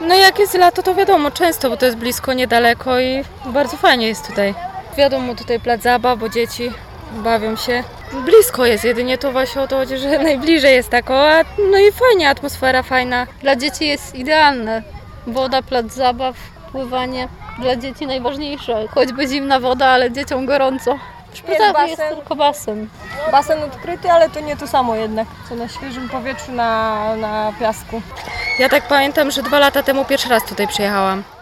No jak jest lato, to wiadomo, często, bo to jest blisko, niedaleko i bardzo fajnie jest tutaj. Wiadomo, tutaj plac zabaw, bo dzieci bawią się. Blisko jest, jedynie to właśnie o to chodzi, że najbliżej jest tak, no i fajnie, atmosfera fajna. Dla dzieci jest idealne. Woda, plac zabaw, pływanie. Dla dzieci najważniejsze. Choćby zimna woda, ale dzieciom gorąco. W Szpytawie jest tylko basen. Basen odkryty, ale to nie to samo jednak, co na świeżym powietrzu na piasku. Ja tak pamiętam, że 2 lata temu pierwszy raz tutaj przyjechałam.